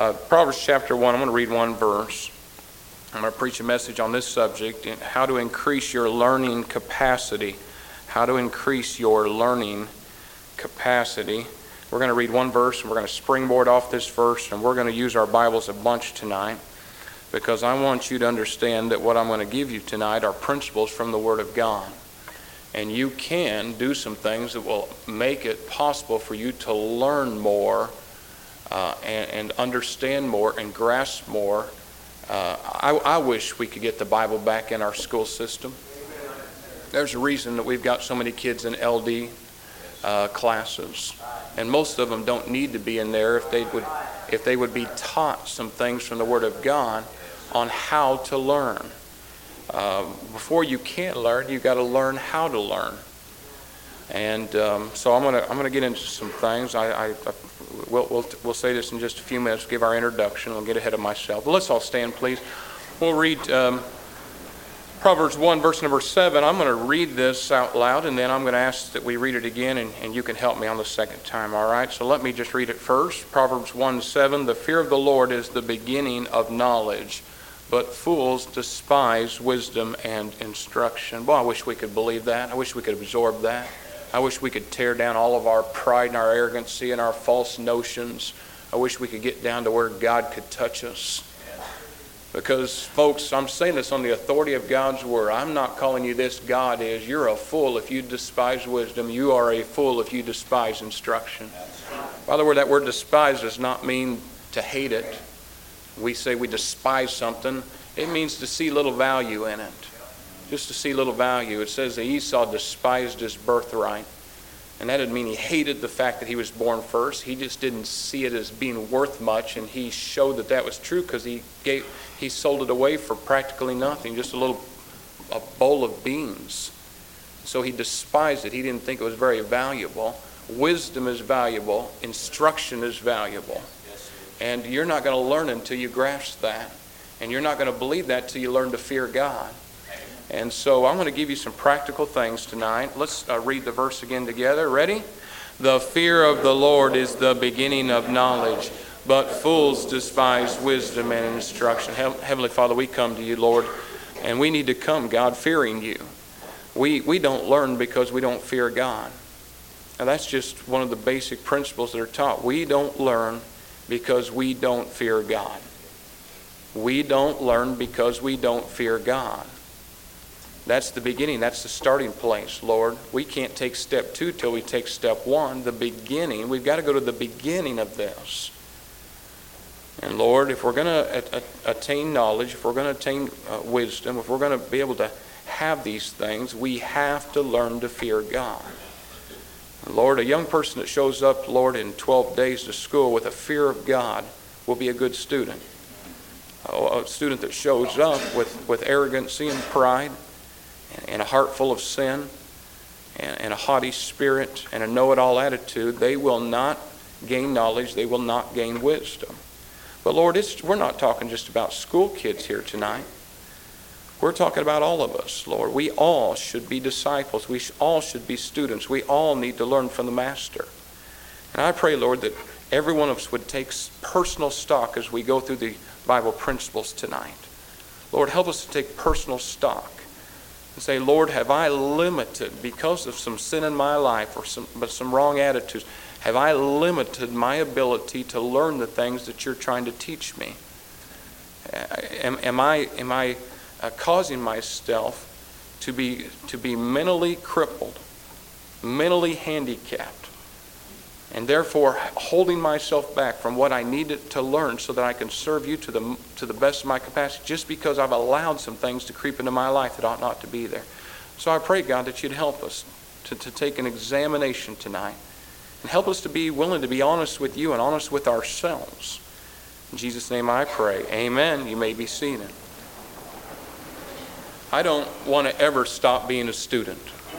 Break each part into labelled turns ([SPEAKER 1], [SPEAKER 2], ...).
[SPEAKER 1] Proverbs chapter 1, I'm going to read one verse. I'm going to preach a message on this subject, how to increase your learning capacity. How to increase your learning capacity. We're going to read one verse, and we're going to springboard off this verse, and we're going to use our Bibles a bunch tonight, because I want you to understand that what I'm going to give you tonight are principles from the Word of God. And you can do some things that will make it possible for you to learn more and understand more and grasp more. I wish we could get the Bible back in our school system. There's a reason that we've got so many kids in LD classes, and most of them don't need to be in there if they would be taught some things from the Word of God on how to learn. Before you can learn, you've got to learn how to learn. And so I'm gonna get into some things. We'll say this in just a few minutes. Give our introduction. I'll get ahead of myself. But let's all stand, please. We'll read Proverbs 1, verse number 7. I'm going to read this out loud, and then I'm going to ask that we read it again, and you can help me on the second time. All right? So let me just read it first. Proverbs 1, 7. The fear of the Lord is the beginning of knowledge, but fools despise wisdom and instruction. Boy, I wish we could believe that. I wish we could absorb that. I wish we could tear down all of our pride and our arrogancy and our false notions. I wish we could get down to where God could touch us. Because, folks, I'm saying this on the authority of God's Word. I'm not calling you this. God is. You're a fool if you despise wisdom. You are a fool if you despise instruction. By the way, that word despise does not mean to hate it. We say we despise something. It means to see little value in it. Just to see little value. It says that Esau despised his birthright. And that didn't mean he hated the fact that he was born first. He just didn't see it as being worth much, and he showed that that was true because he sold it away for practically nothing, just a bowl of beans. So he despised it. He didn't think it was very valuable. Wisdom is valuable. Instruction is valuable. And you're not going to learn until you grasp that. And you're not going to believe that until you learn to fear God. And so I'm going to give you some practical things tonight. Let's read the verse again together. Ready? The fear of the Lord is the beginning of knowledge, but fools despise wisdom and instruction. Heavenly Father, we come to you, Lord, and we need to come, God, fearing you. We don't learn because we don't fear God. Now that's just one of the basic principles that are taught. We don't learn because we don't fear God. We don't learn because we don't fear God. That's the beginning. That's the starting place, Lord. We can't take step 2 till we take step 1, the beginning. We've got to go to the beginning of this. And Lord, if we're going to attain knowledge, if we're going to attain wisdom, if we're going to be able to have these things, we have to learn to fear God. And Lord, a young person that shows up, Lord, in 12 days to school with a fear of God will be a good student. A student that shows up with arrogancy and pride, and a heart full of sin, and a haughty spirit, and a know-it-all attitude, they will not gain knowledge, they will not gain wisdom. But Lord, we're not talking just about school kids here tonight. We're talking about all of us, Lord. We all should be disciples. We all should be students. We all need to learn from the Master. And I pray, Lord, that every one of us would take personal stock as we go through the Bible principles tonight. Lord, help us to take personal stock. And say, Lord, have I limited, because of some sin in my life or some wrong attitudes, have I limited my ability to learn the things that you're trying to teach me? Am I causing myself to be mentally crippled, mentally handicapped, and therefore holding myself back from what I needed to learn so that I can serve you to the best of my capacity, just because I've allowed some things to creep into my life that ought not to be there? So I pray, God, that you'd help us to take an examination tonight, and help us to be willing to be honest with you and honest with ourselves. In Jesus' name I pray. Amen. You may be seated. I don't want to ever stop being a student.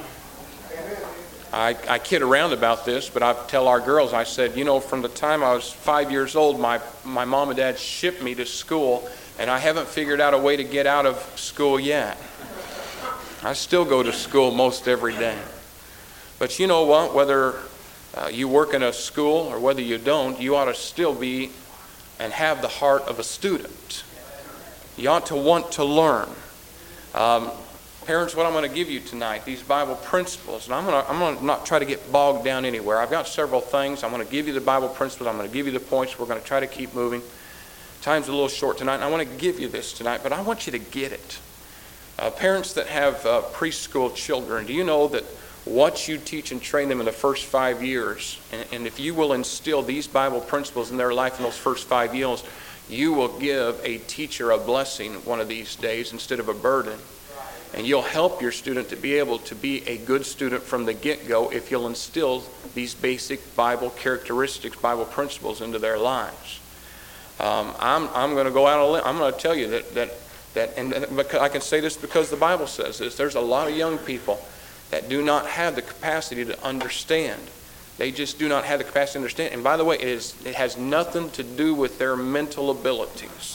[SPEAKER 1] I kid around about this, but I tell our girls, I said, from the time I was 5 years old, my mom and dad shipped me to school, and I haven't figured out a way to get out of school yet. I still go to school most every day. But you know what? Whether you work in a school or whether you don't, you ought to still be and have the heart of a student. You ought to want to learn. Parents, what I'm going to give you tonight, these Bible principles, and I'm going to not try to get bogged down anywhere. I've got several things. I'm going to give you the Bible principles. I'm going to give you the points. We're going to try to keep moving. Time's a little short tonight, and I want to give you this tonight, but I want you to get it. Parents that have preschool children, do you know that what you teach and train them in the first 5 years, and if you will instill these Bible principles in their life in those first 5 years, you will give a teacher a blessing one of these days instead of a burden. And you'll help your student to be able to be a good student from the get-go if you'll instill these basic Bible characteristics, Bible principles into their lives. I'm going to go out on a limb. I'm going to tell you that, and I can say this because the Bible says this. There's a lot of young people that do not have the capacity to understand. They just do not have the capacity to understand. And by the way, it has nothing to do with their mental abilities.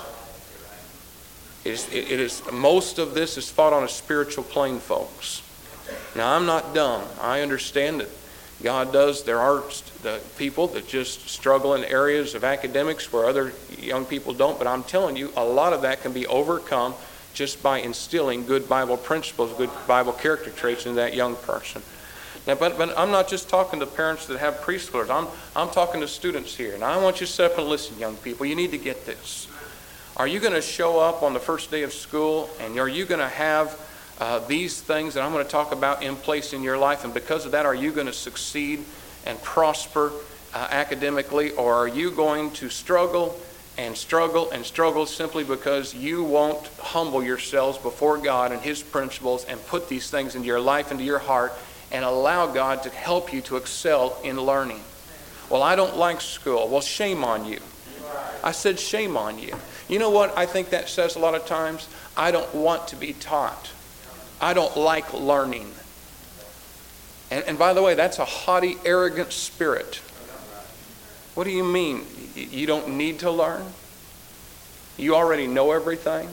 [SPEAKER 1] Most of this is fought on a spiritual plane, folks. Now, I'm not dumb. I understand that God does. There are the people that just struggle in areas of academics where other young people don't. But I'm telling you, a lot of that can be overcome just by instilling good Bible principles, good Bible character traits in that young person. Now, but I'm not just talking to parents that have preschoolers. I'm talking to students here. And I want you to sit up and listen, young people. You need to get this. Are you going to show up on the first day of school, and are you going to have these things that I'm going to talk about in place in your life? And because of that, are you going to succeed and prosper academically, or are you going to struggle and struggle and struggle simply because you won't humble yourselves before God and His principles and put these things into your life, into your heart, and allow God to help you to excel in learning? Well, I don't like school. Well, shame on you. I said shame on you. You know what I think that says a lot of times? I don't want to be taught. I don't like learning. And by the way, that's a haughty, arrogant spirit. What do you mean? You don't need to learn? You already know everything?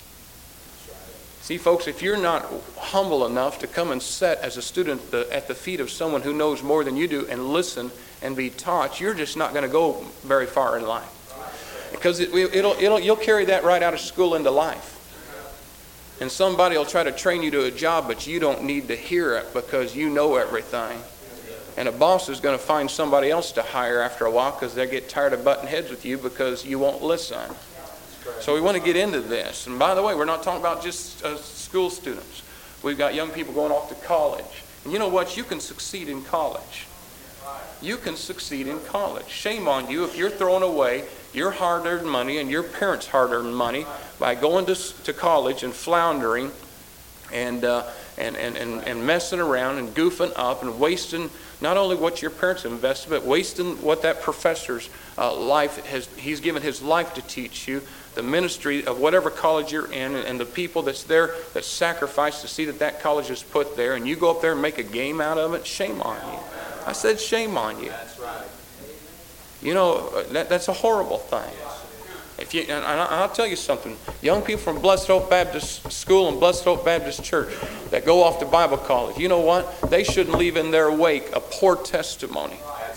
[SPEAKER 1] See, folks, if you're not humble enough to come and sit as a student at the feet of someone who knows more than you do and listen and be taught, you're just not going to go very far in life. Because you'll carry that right out of school into life. And somebody will try to train you to a job, but you don't need to hear it because you know everything. And a boss is going to find somebody else to hire after a while because they get tired of butting heads with you because you won't listen. So we want to get into this. And by the way, we're not talking about just school students. We've got young people going off to college. And you know what? You can succeed in college. You can succeed in college. Shame on you if you're throwing away your hard-earned money and your parents' hard-earned money by going to college and floundering and messing around and goofing up and wasting not only what your parents have invested, but wasting what that professor's life has. He's given his life to teach you, the ministry of whatever college you're in, and the people that's there that sacrifice to see that college is put there, and you go up there and make a game out of it. Shame on you. I said shame on you. That's right. You know, that's a horrible thing. And I'll tell you something. Young people from Blessed Hope Baptist School and Blessed Hope Baptist Church that go off to Bible college, you know what? They shouldn't leave in their wake a poor testimony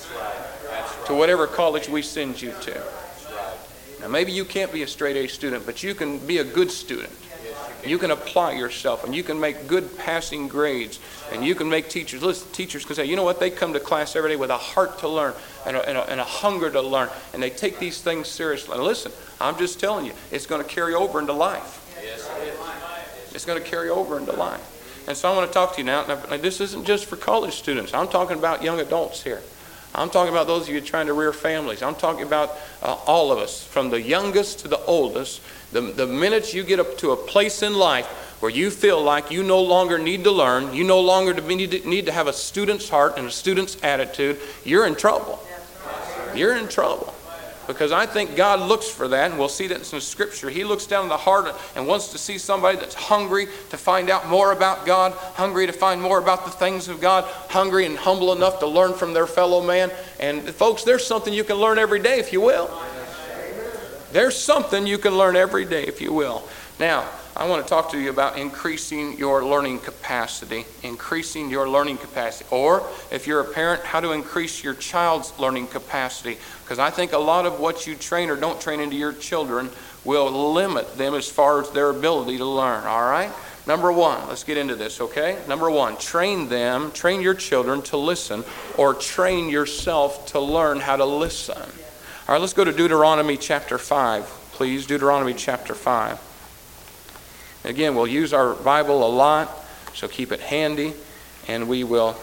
[SPEAKER 1] to whatever college we send you to. Now, maybe you can't be a straight A student, but you can be a good student. You can apply yourself, and you can make good passing grades, and you can make teachers. Listen, teachers can say, you know what? They come to class every day with a heart to learn and a hunger to learn, and they take these things seriously. And listen, I'm just telling you, it's going to carry over into life. Yes, it is. It's going to carry over into life. And so I want to talk to you now. Now, this isn't just for college students. I'm talking about young adults here. I'm talking about those of you trying to rear families. I'm talking about all of us, from the youngest to the oldest. The minute you get up to a place in life where you feel like you no longer need to learn, you no longer need to have a student's heart and a student's attitude, you're in trouble. You're in trouble. Because I think God looks for that, and we'll see that in Scripture. He looks down in the heart and wants to see somebody that's hungry to find out more about God, hungry to find more about the things of God, hungry and humble enough to learn from their fellow man. And folks, there's something you can learn every day if you will. There's something you can learn every day if you will. Now, I want to talk to you about increasing your learning capacity. Increasing your learning capacity. Or, if you're a parent, how to increase your child's learning capacity. Because I think a lot of what you train or don't train into your children will limit them as far as their ability to learn. All right? Number one, let's get into this, okay? Number one, train your children to listen, or train yourself to learn how to listen. All right, let's go to Deuteronomy chapter 5, please. Deuteronomy chapter 5. Again, we'll use our Bible a lot, so keep it handy, and we will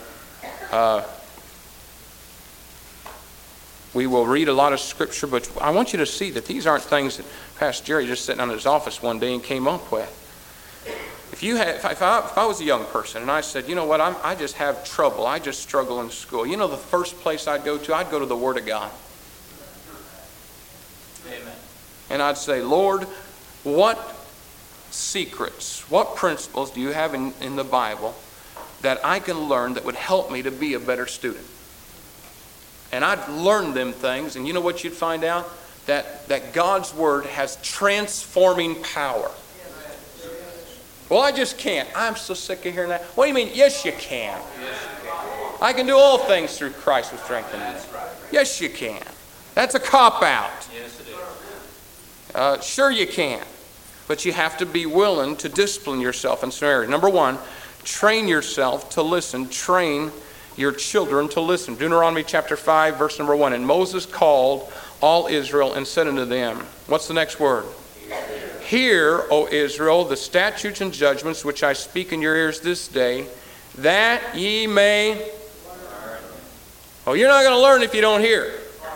[SPEAKER 1] read a lot of Scripture, but I want you to see that these aren't things that Pastor Jerry just sitting in his office one day and came up with. If I was a young person and I said, you know what, I just have trouble, I just struggle in school, you know the first place I'd go to the Word of God. Amen. And I'd say, Lord, what secrets, what principles do you have in the Bible that I can learn that would help me to be a better student? And I'd learn them things, and you know what you'd find out? That God's Word has transforming power. Well, I just can't. I'm so sick of hearing that. What do you mean? Yes, you can. I can do all things through Christ who strengthens me. Yes, you can. That's a cop-out. Sure you can. But you have to be willing to discipline yourself in some areas. Number one, train yourself to listen. Train your children to listen. Deuteronomy chapter 5, verse number 1. And Moses called all Israel and said unto them, what's the next word? Hear, O Israel, the statutes and judgments which I speak in your ears this day, that ye may learn. Oh, you're not going to learn if you don't hear.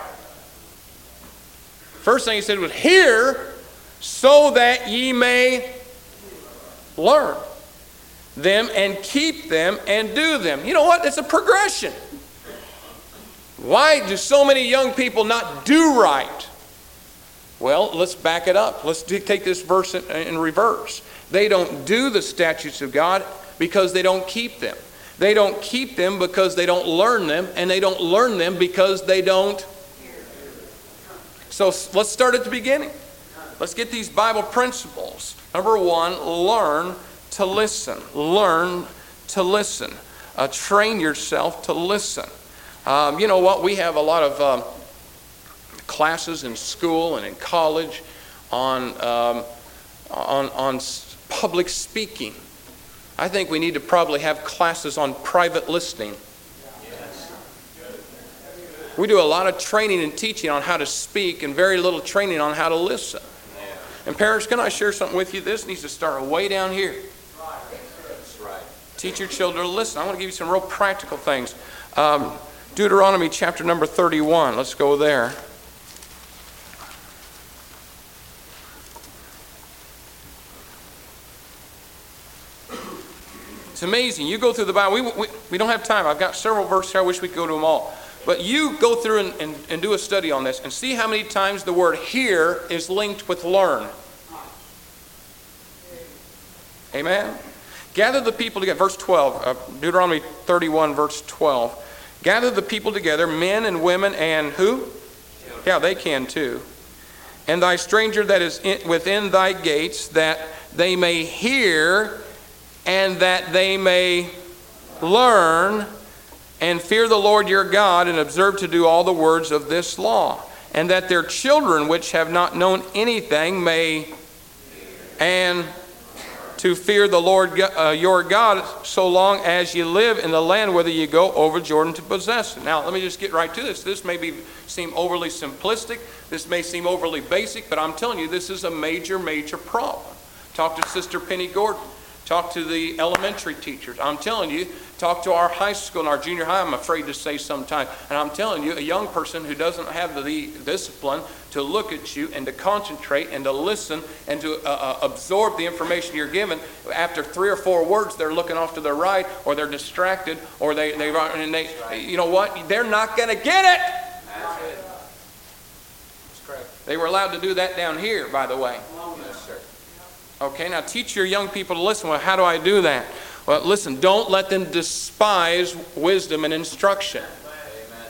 [SPEAKER 1] First thing he said was, hear, so that ye may learn them and keep them and do them. You know what? It's a progression. Why do so many young people not do right? Well, let's back it up. Let's take this verse in reverse. They don't do the statutes of God because they don't keep them. They don't keep them because they don't learn them, and they don't learn them because they don't. So let's start at the beginning. Let's get these Bible principles. Number one, learn to listen. Learn to listen. Train yourself to listen. You know what? We have a lot of classes in school and in college on public speaking. I think we need to probably have classes on private listening. We do a lot of training and teaching on how to speak and very little training on how to listen. And parents, can I share something with you? This needs to start way down here. That's right. Teach your children to listen. I want to give you some real practical things. Deuteronomy chapter number 31. Let's go there. It's amazing. You go through the Bible. We don't have time. I've got several verses here. I wish we could go to them all. But you go through and do a study on this and see how many times the word hear is linked with learn. Amen? Gather the people together. Verse 12. Deuteronomy 31, verse 12. Gather the people together, men and women and who? Yeah, they can too. And thy stranger that is within thy gates, that they may hear and that they may learn and fear the Lord your God and observe to do all the words of this law. And that their children which have not known anything may, and to fear the Lord your God so long as you live in the land whither you go over Jordan to possess it. Now, let me just get right to this. This may seem overly simplistic. This may seem overly basic, but I'm telling you, this is a major, major problem. Talk to Sister Penny Gordon. Talk to the elementary teachers. I'm telling you, talk to our high school and our junior high, I'm afraid to say sometimes. And I'm telling you, a young person who doesn't have the discipline to look at you and to concentrate and to listen and to absorb the information you're given, after 3 or 4 words, they're looking off to their right, or they're distracted, or they you know what? They're not going to get it. That's it. That's correct. They were allowed to do that down here, by the way. Okay, now teach your young people to listen. Well, how do I do that? Well, listen, don't let them despise wisdom and instruction.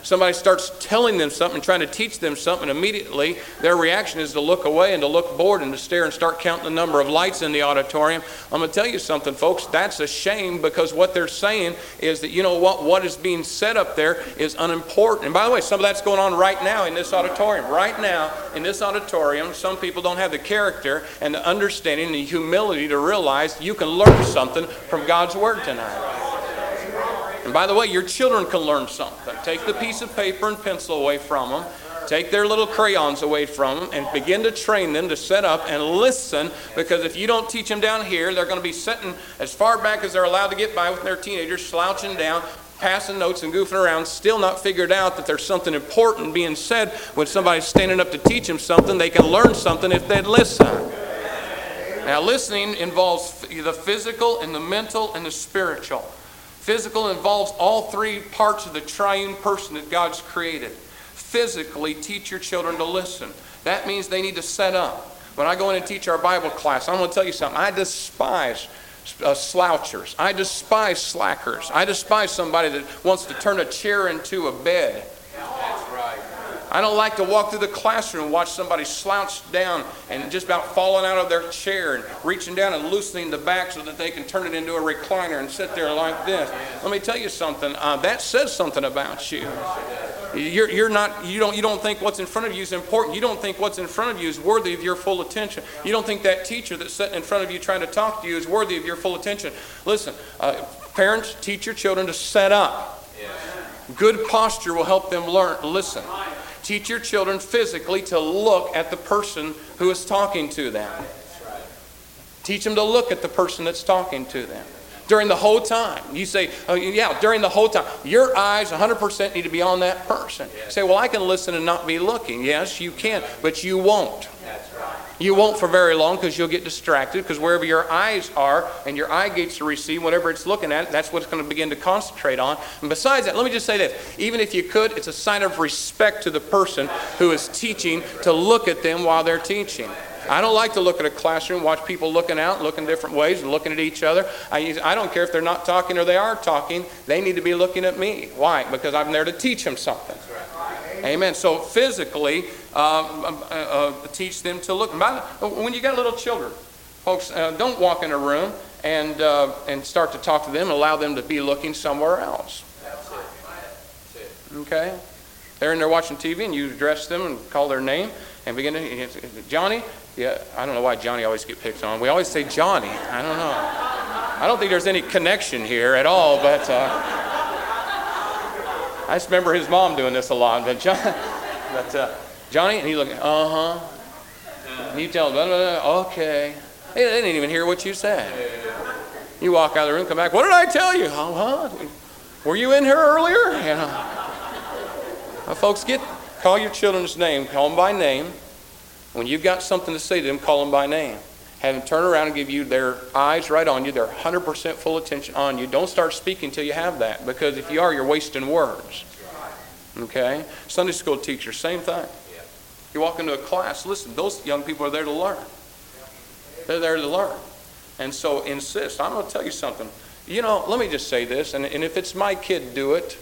[SPEAKER 1] somebody starts telling them something, trying to teach them something, immediately their reaction is to look away and to look bored and to stare and start counting the number of lights in the auditorium. I'm going to tell you something, folks. That's a shame, because what they're saying is that, you know what is being said up there is unimportant. And by the way, some of that's going on right now in this auditorium. Right now in this auditorium, some people don't have the character and the understanding and the humility to realize you can learn something from God's Word tonight. And by the way, your children can learn something. Take the piece of paper and pencil away from them. Take their little crayons away from them and begin to train them to sit up and listen, because if you don't teach them down here, they're going to be sitting as far back as they're allowed to get by with their teenagers, slouching down, passing notes and goofing around, still not figured out that there's something important being said. When somebody's standing up to teach them something, they can learn something if they'd listen. Now, listening involves the physical and the mental and the spiritual. Physical involves all three parts of the triune person that God's created. Physically, teach your children to listen. That means they need to set up. When I go in and teach our Bible class, I'm going to tell you something. I despise slouchers. I despise slackers. I despise somebody that wants to turn a chair into a bed. That's right. I don't like to walk through the classroom and watch somebody slouch down and just about falling out of their chair and reaching down and loosening the back so that they can turn it into a recliner and sit there like this. Let me tell you something. That says something about you. You don't think what's in front of you is important. You don't think what's in front of you is worthy of your full attention. You don't think that teacher that's sitting in front of you trying to talk to you is worthy of your full attention. Listen, parents, teach your children to set up. Good posture will help them listen. Teach your children physically to look at the person who is talking to them. Teach them to look at the person that's talking to them. During the whole time. You say, during the whole time. Your eyes 100% need to be on that person. You say, well, I can listen and not be looking. Yes, you can, but you won't. You won't for very long, because you'll get distracted, because wherever your eyes are and your eye gates to receive, whatever it's looking at, that's what it's going to begin to concentrate on. And besides that, let me just say this. Even if you could, it's a sign of respect to the person who is teaching to look at them while they're teaching. I don't like to look at a classroom, watch people looking out, looking different ways and looking at each other. I don't care if they're not talking or they are talking. They need to be looking at me. Why? Because I'm there to teach them something. Amen. So physically, teach them to look. When you got little children, folks, don't walk in a room and start to talk to them and allow them to be looking somewhere else. Okay? They're in there watching TV and you address them and call their name and begin to, Johnny? Yeah, I don't know why Johnny always gets picked on. We always say Johnny. I don't know. I don't think there's any connection here at all, but I just remember his mom doing this a lot. But Johnny, and he look, and you tell him, blah, blah, blah, okay. They didn't even hear what you said. You walk out of the room, come back, what did I tell you? Were you in here earlier? Well, folks, call your children's name, call them by name. When you've got something to say to them, call them by name. Have them turn around and give you their eyes right on you, their 100% full attention on you. Don't start speaking until you have that, because if you are, you're wasting words. Okay? Sunday school teacher, same thing. You walk into a class, listen, those young people are there to learn. They're there to learn. And so insist. I'm going to tell you something. Let me just say this, and if it's my kid, do it.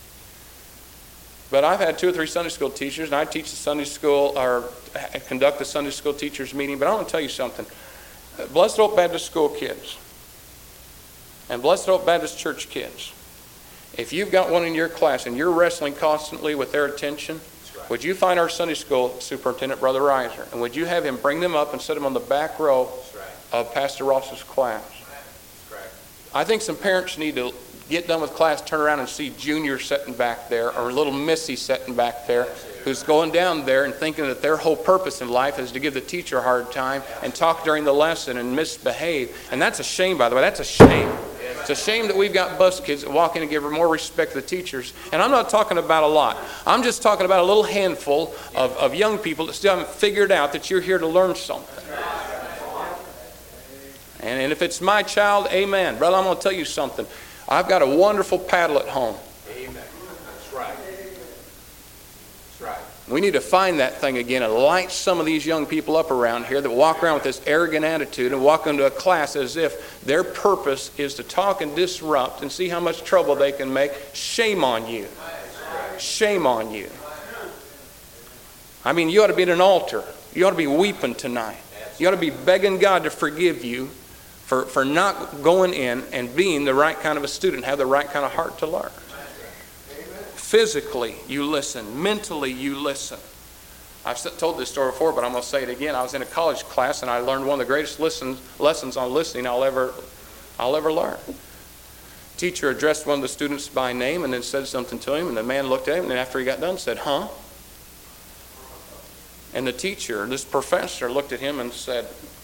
[SPEAKER 1] But I've had 2 or 3 Sunday school teachers, and I teach the Sunday school, or conduct the Sunday school teachers meeting. But I want to tell you something. Blessed Hope Baptist School kids and Blessed Hope Baptist Church kids, if you've got one in your class and you're wrestling constantly with their attention, would you find our Sunday school superintendent, Brother Reiser, and would you have him bring them up and set them on the back row of Pastor Ross's class? I think some parents need to get done with class, turn around and see Junior sitting back there, or little Missy sitting back there, who's going down there and thinking that their whole purpose in life is to give the teacher a hard time and talk during the lesson and misbehave. And that's a shame, by the way. That's a shame. It's a shame that we've got bus kids that walk in and give more respect to the teachers. And I'm not talking about a lot. I'm just talking about a little handful of young people that still haven't figured out that you're here to learn something. And if it's my child, amen. Brother, I'm going to tell you something. I've got a wonderful paddle at home. Amen. That's right. That's right. We need to find that thing again and light some of these young people up around here that walk around with this arrogant attitude and walk into a class as if their purpose is to talk and disrupt and see how much trouble they can make. Shame on you. shame on you. I mean, you ought to be at an altar. You ought to be weeping tonight. You ought to be begging God to forgive you for not going in and being the right kind of a student, have the right kind of heart to learn. Physically, you listen. Mentally, you listen. I've told this story before, but I'm going to say it again. I was in a college class, and I learned one of the greatest lessons on listening I'll ever learn. Teacher addressed one of the students by name and then said something to him, and the man looked at him, and then after he got done said, "Huh?" And the teacher, this professor, looked at him and said,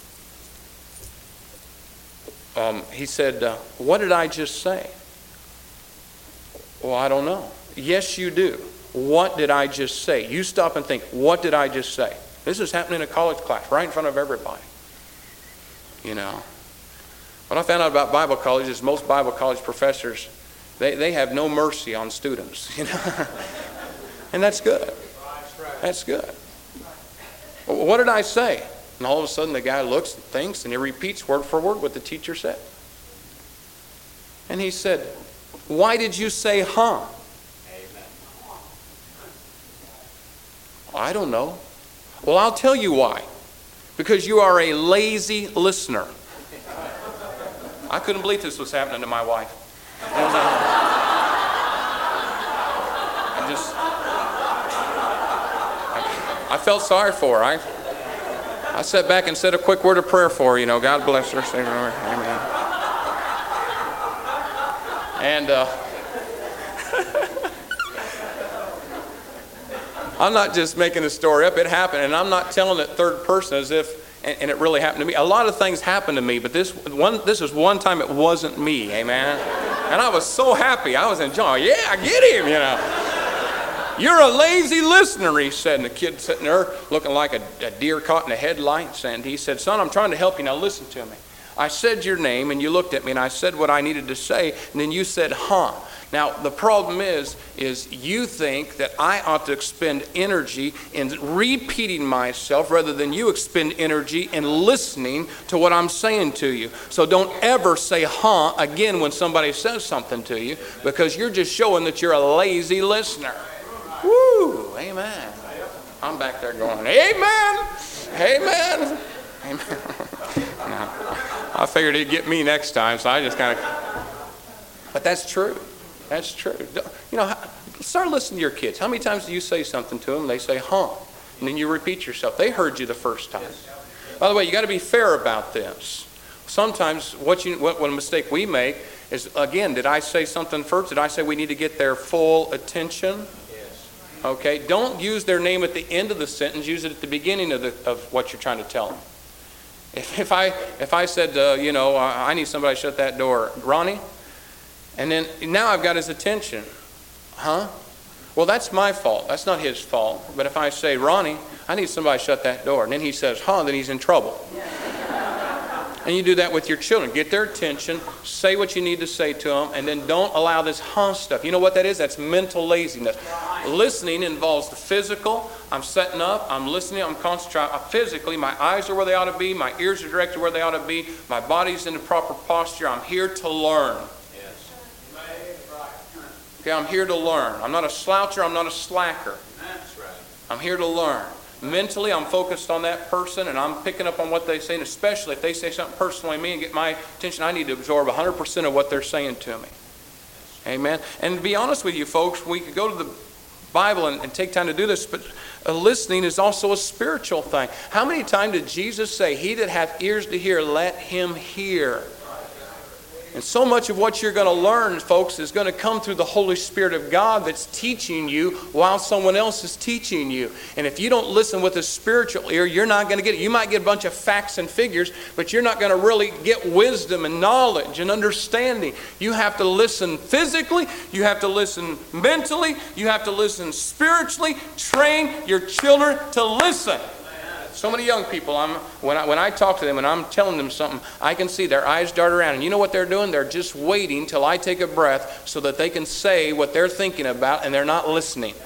[SPEAKER 1] "What did I just say?" "Well, I don't know." "Yes, you do. What did I just say?" You stop and think, what did I just say? This is happening in a college class, right in front of everybody. You know. What I found out about Bible college is most Bible college professors, they have no mercy on students. You know. And that's good. That's good. "What did I say?" And all of a sudden the guy looks and thinks and he repeats word for word what the teacher said. And he said, "Why did you say huh?" "I don't know." "Well, I'll tell you why. Because you are a lazy listener." I couldn't believe this was happening to my wife. I felt sorry for her. I sat back and said a quick word of prayer for her. You know, God bless her. Save her. Amen. And I'm not just making a story up. It happened, and I'm not telling it third person as if, and it really happened to me. A lot of things happen to me, but this is one time it wasn't me. Amen. And I was so happy. I was enjoying. Yeah, I get him. You know. "You're a lazy listener," he said. And the kid sitting there looking like a deer caught in a headlights. And he said, "Son, I'm trying to help you. Now listen to me. I said your name, and you looked at me, and I said what I needed to say, and then you said, huh. Now, the problem is you think that I ought to expend energy in repeating myself rather than you expend energy in listening to what I'm saying to you. So don't ever say huh again when somebody says something to you, because you're just showing that you're a lazy listener." Woo! Amen. I'm back there going, amen, amen, amen. No, I figured he'd get me next time, so I just kind of. But that's true. That's true. You know, start listening to your kids. How many times do you say something to them? They say, huh. And then you repeat yourself. They heard you the first time. By the way, you got to be fair about this. Sometimes what a mistake we make is, again, did I say something first? Did I say we need to get their full attention? Okay, don't use their name at the end of the sentence. Use it at the beginning of what you're trying to tell them. If I said, I need somebody to shut that door, Ronnie, and then now I've got his attention. Huh? Well, that's my fault. That's not his fault. But if I say, Ronnie, I need somebody to shut that door, and then he says, huh, then he's in trouble. And you do that with your children. Get their attention, say what you need to say to them, and then don't allow this huh stuff. You know what that is? That's mental laziness. Listening involves the physical. I'm setting up, I'm listening, I'm concentrating. Physically, my eyes are where they ought to be, my ears are directed where they ought to be, my body's in the proper posture. I'm here to learn. Okay, I'm here to learn. I'm not a sloucher, I'm not a slacker. I'm here to learn. Mentally, I'm focused on that person, and I'm picking up on what they say, and especially if they say something personally to me and get my attention, I need to absorb 100% of what they're saying to me. Amen. And to be honest with you, folks, we could go to the Bible and take time to do this, but listening is also a spiritual thing. How many times did Jesus say, he that hath ears to hear, let him hear? And so much of what you're going to learn, folks, is going to come through the Holy Spirit of God that's teaching you while someone else is teaching you. And if you don't listen with a spiritual ear, you're not going to get it. You might get a bunch of facts and figures, but you're not going to really get wisdom and knowledge and understanding. You have to listen physically. You have to listen mentally. You have to listen spiritually. Train your children to listen. So many young people, when I talk to them and I'm telling them something, I can see their eyes dart around. And you know what they're doing? They're just waiting till I take a breath so that they can say what they're thinking about, and they're not listening.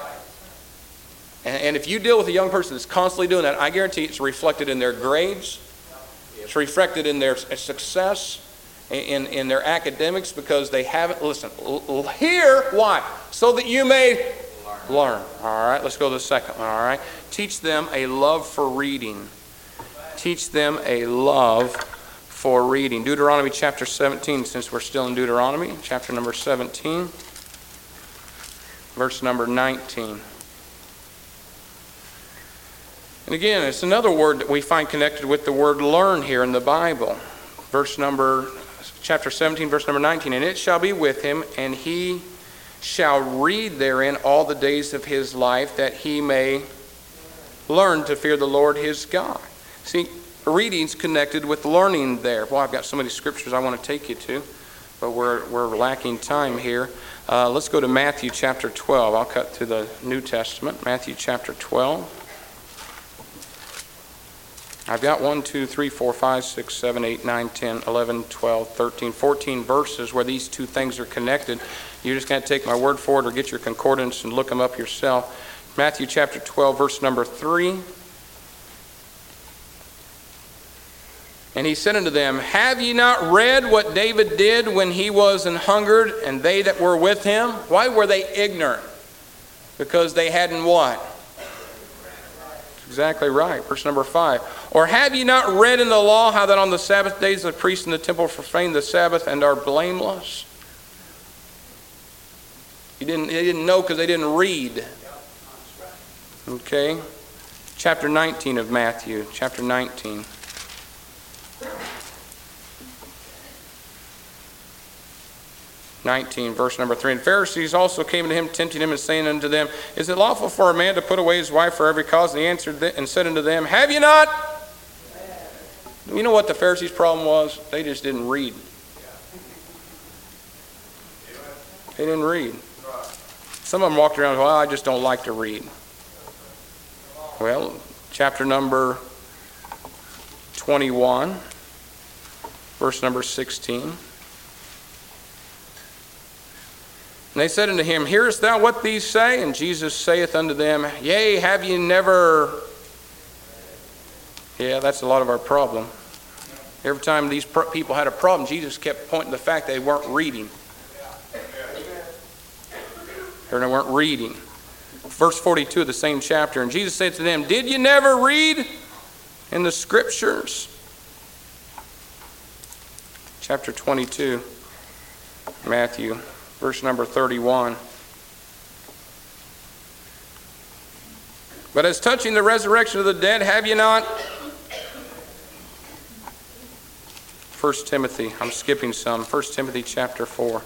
[SPEAKER 1] And if you deal with a young person that's constantly doing that, I guarantee it's reflected in their grades. It's reflected in their success. in their academics because they haven't listened. Hear, why? So that you may learn. All right, let's go to the second one. All right, teach them a love for reading. Teach them a love for reading. Deuteronomy chapter 17, since we're still in Deuteronomy, chapter number 17, verse number 19. And again, it's another word that we find connected with the word learn here in the Bible. Chapter 17, verse number 19. And it shall be with him, and he shall read therein all the days of his life, that he may learn to fear the Lord his God. See, reading's connected with learning there. Well, I've got so many scriptures I want to take you to, but we're lacking time here. Let's go to Matthew chapter 12. I'll cut to the New Testament. Matthew chapter 12. I've got 1, 2, 3, 4, 5, 6, 7, 8, 9, 10, 11, 12, 13, 14 verses where these two things are connected. You're just going to take my word for it or get your concordance and look them up yourself. Matthew chapter 12, verse number 3. And he said unto them, Have ye not read what David did when he was an hungered, and they that were with him? Why were they ignorant? Because they hadn't what? Exactly right. Verse number 5. Or have ye not read in the law how that on the Sabbath days the priests in the temple profane the Sabbath and are blameless? They didn't know because they didn't read. Okay. Chapter 19 of Matthew. Chapter 19. Verse number 3. And Pharisees also came to him, tempting him, and saying unto them, Is it lawful for a man to put away his wife for every cause? And he answered and said unto them, Have you not? You know what the Pharisees' problem was? They just didn't read. They didn't read. Some of them walked around, well, I just don't like to read. Well, chapter number 21, verse number 16. And they said unto him, Hearest thou what these say? And Jesus saith unto them, Yea, have ye never... Yeah, that's a lot of our problem. Every time these people had a problem, Jesus kept pointing to the fact they weren't reading. Or they weren't reading. Verse 42 of the same chapter. And Jesus said to them, Did you never read in the Scriptures? Chapter 22, Matthew, verse number 31. But as touching the resurrection of the dead, have you not? 1 Timothy, I'm skipping some. 1 Timothy chapter 4.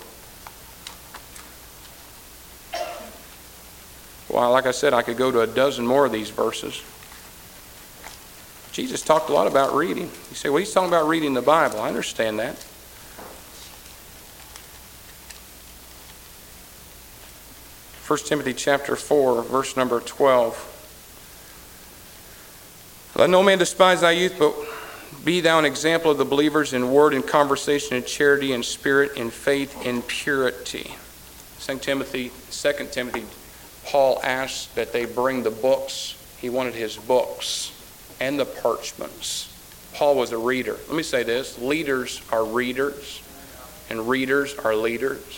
[SPEAKER 1] Well, like I said, I could go to a dozen more of these verses. Jesus talked a lot about reading. You say, well, he's talking about reading the Bible. I understand that. 1 Timothy chapter 4, verse number 12. Let no man despise thy youth, but be thou an example of the believers in word, in conversation, in charity, in spirit, in faith, in purity. 2 Timothy, Paul asked that they bring the books. He wanted his books and the parchments. Paul was a reader. Let me say this. Leaders are readers, and readers are leaders.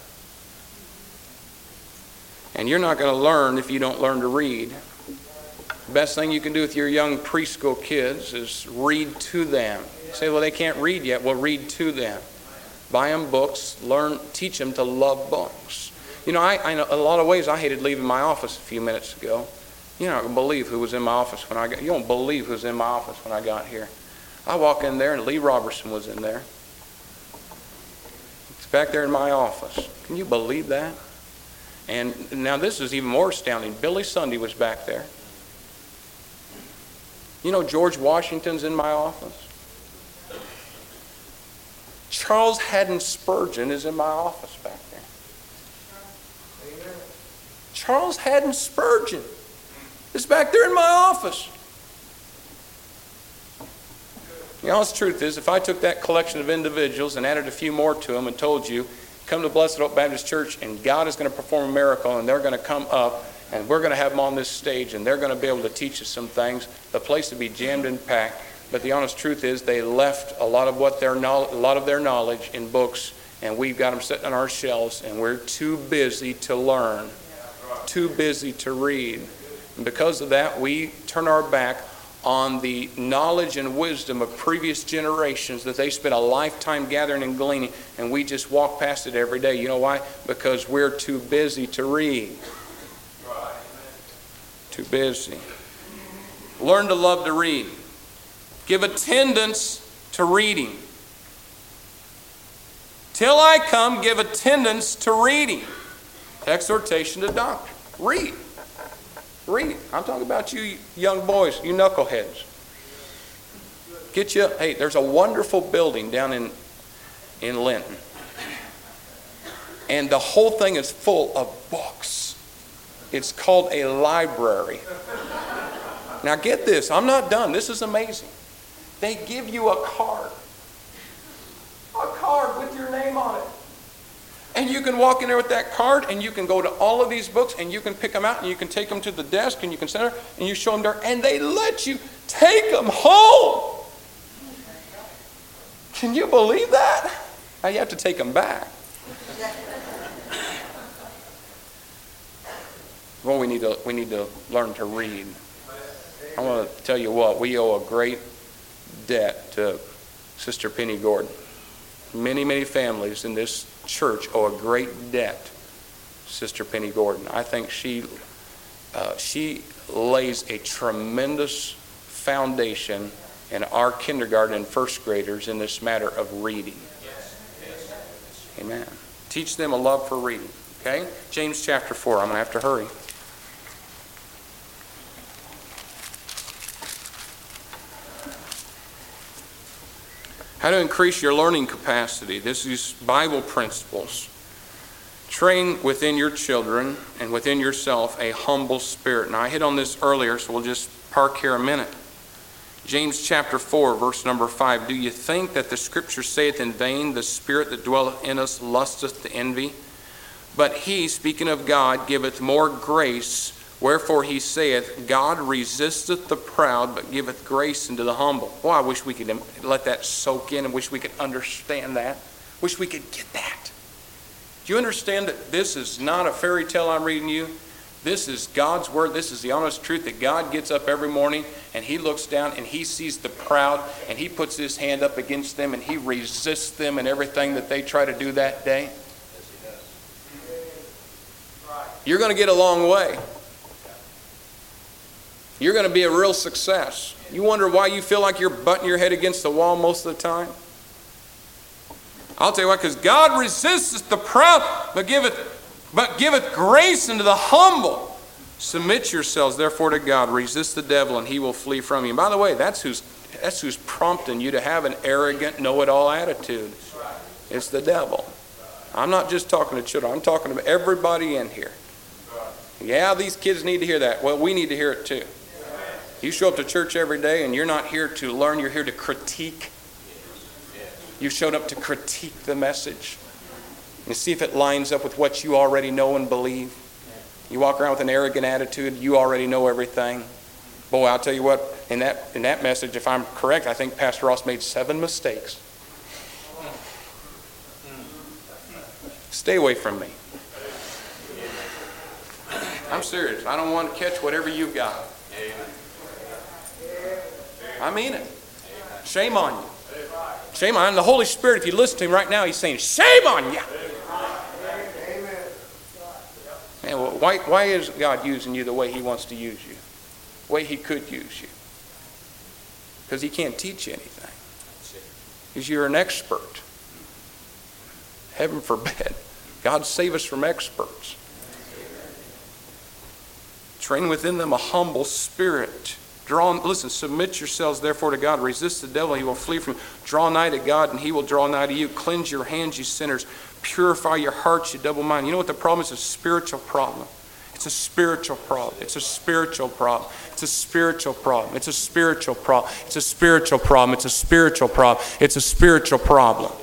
[SPEAKER 1] And you're not going to learn if you don't learn to read. The best thing you can do with your young preschool kids is read to them. You say, well, they can't read yet. Well, read to them. Buy them books. Teach them to love books. You know, I know a lot of ways I hated leaving my office a few minutes ago. You're not going to believe who was in my office when I got. You don't believe who was in my office when I got here. I walk in there and Lee Robertson was in there. It's back there in my office. Can you believe that? And now this is even more astounding. Billy Sunday was back there. You know, George Washington's in my office. Charles Haddon Spurgeon is in my office back there. Charles Haddon Spurgeon is back there in my office. The honest truth is, if I took that collection of individuals and added a few more to them and told you, come to Blessed Hope Baptist Church and God is going to perform a miracle and they're going to come up and we're going to have them on this stage and they're going to be able to teach us some things, the place would be jammed and packed. But the honest truth is they left a lot of their knowledge in books, and we've got them sitting on our shelves, and we're too busy to learn, too busy to read. And because of that, we turn our back on the knowledge and wisdom of previous generations that they spent a lifetime gathering and gleaning, and we just walk past it every day. You know why? Because we're too busy to read. Too busy. Learn to love to read. Give attendance to reading. Till I come, give attendance to reading. Exhortation to doctrine. Read. Read. I'm talking about you young boys, you knuckleheads. Hey, there's a wonderful building down in Linton. And the whole thing is full of books. It's called a library. Now get this, I'm not done. This is amazing. They give you a card with your name on it. And you can walk in there with that card, and you can go to all of these books, and you can pick them out, and you can take them to the desk, and you can sit there, and you show them there, and they let you take them home. Can you believe that? Now you have to take them back. Well, we need to learn to read. I want to tell you what, we owe a great debt to Sister Penny Gordon. Many, many families in this church owe a great debt to Sister Penny Gordon. I think she lays a tremendous foundation in our kindergarten and first graders in this matter of reading. Amen. Teach them a love for reading. Okay? James chapter 4. I'm going to have to hurry. How to increase your learning capacity. This is Bible principles. Train within your children and within yourself a humble spirit. Now I hit on this earlier, so we'll just park here a minute. James chapter 4, verse number 5. Do you think that the scripture saith in vain, the spirit that dwelleth in us lusteth to envy? But he, speaking of God, giveth more grace. Wherefore he saith, God resisteth the proud, but giveth grace unto the humble. Well, I wish we could let that soak in and wish we could understand that. Wish we could get that. Do you understand that this is not a fairy tale I'm reading you? This is God's word. This is the honest truth that God gets up every morning and he looks down and he sees the proud and he puts his hand up against them and he resists them and everything that they try to do that day. You're going to get a long way. You're going to be a real success. You wonder why you feel like you're butting your head against the wall most of the time? I'll tell you why, because God resisteth the proud, but giveth grace unto the humble. Submit yourselves therefore to God. Resist the devil, and he will flee from you. And by the way, that's who's prompting you to have an arrogant, know-it-all attitude. It's the devil. I'm not just talking to children. I'm talking to everybody in here. Yeah, these kids need to hear that. Well, we need to hear it too. You show up to church every day and you're not here to learn, you're here to critique. You showed up to critique the message and see if it lines up with what you already know and believe. You walk around with an arrogant attitude, you already know everything. Boy, I'll tell you what, in that message, if I'm correct, I think Pastor Ross made 7 mistakes. Stay away from me. I'm serious. I don't want to catch whatever you've got. I mean it. Shame on you. Shame on you. The Holy Spirit, if you listen to him right now, he's saying, shame on you. Man, well, why is God using you the way he wants to use you? The way he could use you? Because he can't teach you anything. Because you're an expert. Heaven forbid. God save us from experts. Train within them a humble spirit. Listen, submit yourselves therefore to God. Resist the devil, he will flee from you. Draw nigh to God, and he will draw nigh to you. Cleanse your hands, you sinners. Purify your hearts, you double-minded. You know what the problem is? It's a spiritual problem. It's a spiritual problem. It's a spiritual problem. It's a spiritual problem. It's a spiritual problem. It's a spiritual problem. It's a spiritual problem. It's a spiritual problem.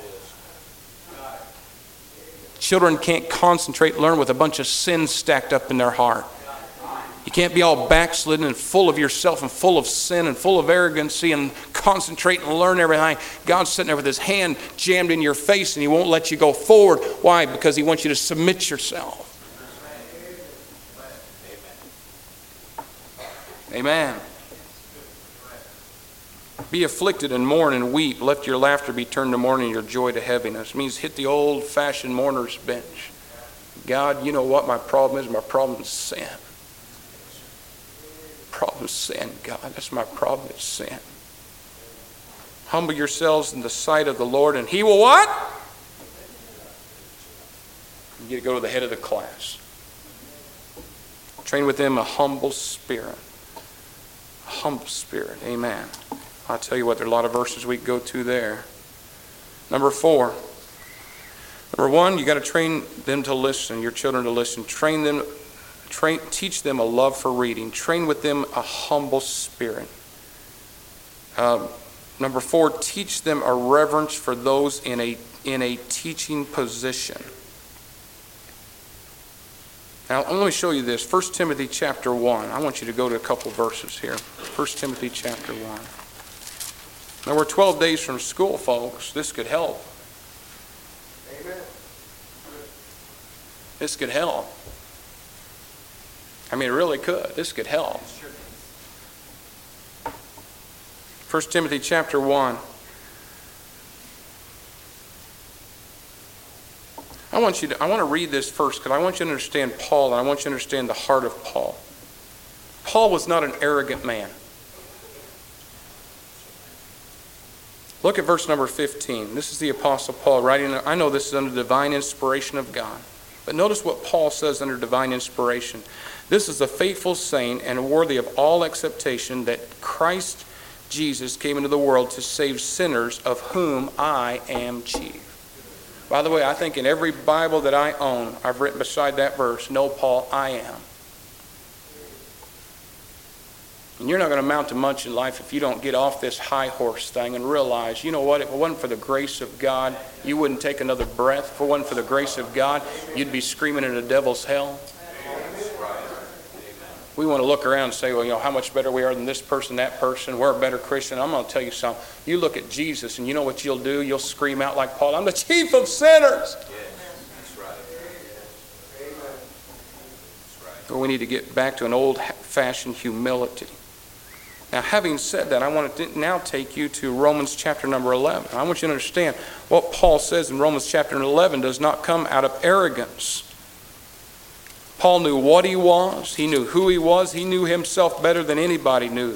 [SPEAKER 1] Children can't concentrate, learn with a bunch of sin stacked up in their heart. You can't be all backslidden and full of yourself and full of sin and full of arrogancy and concentrate and learn everything. God's sitting there with his hand jammed in your face and he won't let you go forward. Why? Because he wants you to submit yourself. Amen. Be afflicted and mourn and weep. Let your laughter be turned to mourning and your joy to heaviness. It means hit the old-fashioned mourner's bench. God, you know what my problem is? My problem is sin. Problem is sin, God. That's my problem, is sin. Humble yourselves in the sight of the Lord, and he will what? You get to go to the head of the class. Train with them a humble spirit. A humble spirit. Amen. I'll tell you what, there are a lot of verses we can go to there. Number 4. Number 1, you got to train them to listen, your children to listen. Teach them a love for reading. Train with them a humble spirit. Number 4, teach them a reverence for those in a teaching position. Now, let me show you this. 1 Timothy chapter 1. I want you to go to a couple verses here. 1 Timothy chapter 1. Now, we're 12 days from school, folks. This could help.
[SPEAKER 2] Amen.
[SPEAKER 1] This could help. I mean, it really could. This could help. 1 Timothy chapter 1. I want to read this first because I want you to understand Paul, and I want you to understand the heart of Paul. Paul was not an arrogant man. Look at verse number 15. This is the Apostle Paul writing. I know this is under divine inspiration of God. But notice what Paul says under divine inspiration. This is a faithful saying and worthy of all acceptation that Christ Jesus came into the world to save sinners, of whom I am chief. By the way, I think in every Bible that I own, I've written beside that verse, no, Paul, I am. And you're not going to amount to much in life if you don't get off this high horse thing and realize, you know what, if it wasn't for the grace of God, you wouldn't take another breath. If it wasn't for the grace of God, you'd be screaming in the devil's hell. We want to look around and say, well, you know, how much better we are than this person, that person. We're a better Christian. I'm going to tell you something. You look at Jesus, and you know what you'll do? You'll scream out like Paul, I'm the chief of sinners.
[SPEAKER 2] That's right.
[SPEAKER 1] But we need to get back to an old-fashioned humility. Now, having said that, I want to now take you to Romans chapter number 11. I want you to understand what Paul says in Romans chapter 11 does not come out of arrogance. Paul knew what he was. He knew who he was. He knew himself better than anybody knew.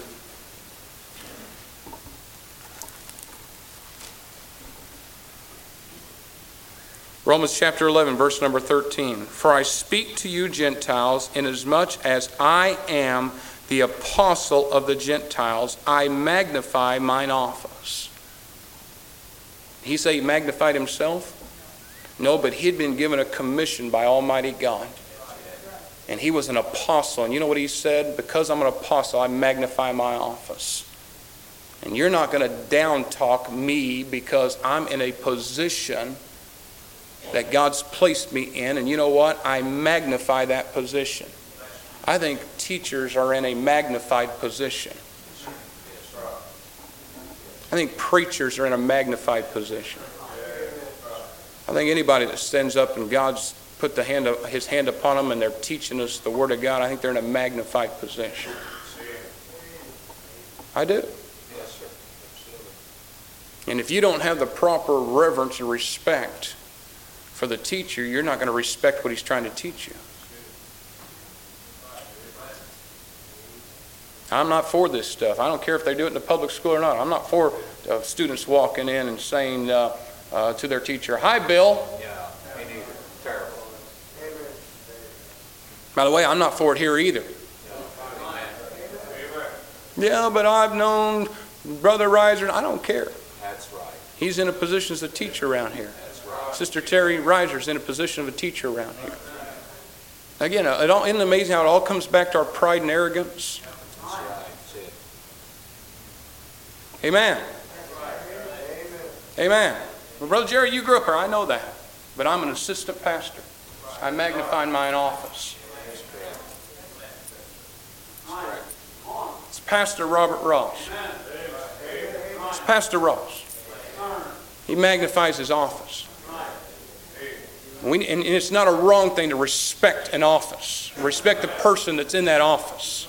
[SPEAKER 1] Romans chapter 11, verse number 13. For I speak to you Gentiles, inasmuch as I am the apostle of the Gentiles, I magnify mine office. He say he magnified himself? No, but he'd been given a commission by Almighty God. And he was an apostle. And you know what he said? Because I'm an apostle, I magnify my office. And you're not going to down talk me because I'm in a position that God's placed me in. And you know what? I magnify that position. I think teachers are in a magnified position. I think preachers are in a magnified position. I think anybody that stands up and God's put his hand upon them and they're teaching us the Word of God, I think they're in a magnified position. I do. And if you don't have the proper reverence and respect for the teacher, you're not going to respect what he's trying to teach you. I'm not for this stuff. I don't care if they do it in the public school or not. I'm not for students walking in and saying to their teacher, "Hi, Bill."
[SPEAKER 2] Yeah, me neither. Terrible.
[SPEAKER 1] By the way, I'm not for it here either. Yeah, but I've known Brother Reiser. I don't care.
[SPEAKER 2] That's right.
[SPEAKER 1] He's in a position as a teacher around here.
[SPEAKER 2] That's right.
[SPEAKER 1] Sister Terry Reiser's in a position of a teacher around here. Again, isn't it amazing how it all comes back to our pride and arrogance?
[SPEAKER 2] That's right. That's it.
[SPEAKER 1] Amen. Amen. Well, Brother Jerry, you grew up here. I know that. But I'm an assistant pastor. I magnify mine office. Pastor Robert Ross. It's Pastor Ross. He magnifies his office. And it's not a wrong thing to respect an office. Respect the person that's in that office.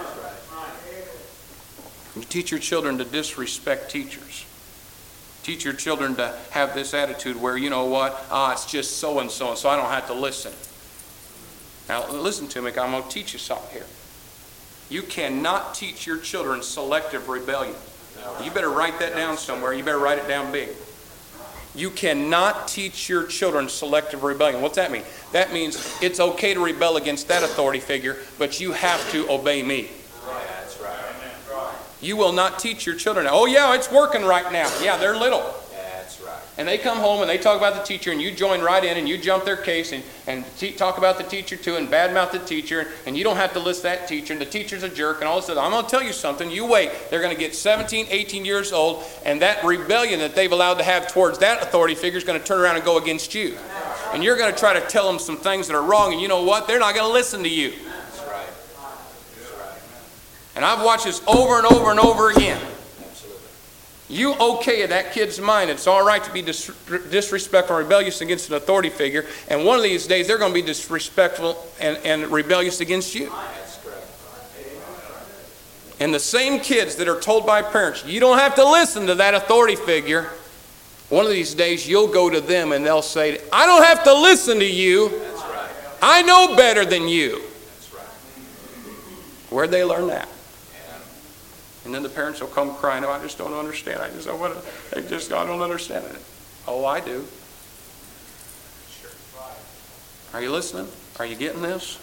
[SPEAKER 1] You teach your children to disrespect teachers. Teach your children to have this attitude where, you know what, it's just so-and-so, and so I don't have to listen. Now, listen to me, I'm going to teach you something here. You cannot teach your children selective rebellion. You better write that down somewhere. You better write it down big. You cannot teach your children selective rebellion. What's that mean? That means it's okay to rebel against that authority figure, but you have to obey me.
[SPEAKER 2] That's right.
[SPEAKER 1] You will not teach your children, oh yeah, it's working right now. Yeah, they're little.
[SPEAKER 2] That's right.
[SPEAKER 1] And they come home and they talk about the teacher, and you join right in and you jump their case and talk about the teacher too and badmouth the teacher, and you don't have to list that teacher, and the teacher's a jerk and all this stuff. I'm going to tell you something. You wait. They're going to get 17, 18 years old, and that rebellion that they've allowed to have towards that authority figure is going to turn around and go against you. And you're going to try to tell them some things that are wrong, and you know what? They're not going to listen to you.
[SPEAKER 2] That's right. That's right.
[SPEAKER 1] And I've watched this over and over and over again.
[SPEAKER 2] Absolutely.
[SPEAKER 1] You okay in that kid's mind, it's all right to be disrespectful and rebellious against an authority figure, and one of these days they're going to be disrespectful and rebellious against you.
[SPEAKER 2] That's correct.
[SPEAKER 1] And the same kids that are told by parents, you don't have to listen to that authority figure, one of these days you'll go to them and they'll say, I don't have to listen to you.
[SPEAKER 2] That's right.
[SPEAKER 1] I know better than you.
[SPEAKER 2] That's right.
[SPEAKER 1] Where'd they learn that? And then the parents will come crying, oh, I just don't understand. I don't understand it. Oh, I do.
[SPEAKER 2] Sure.
[SPEAKER 1] Are you listening? Are you getting this?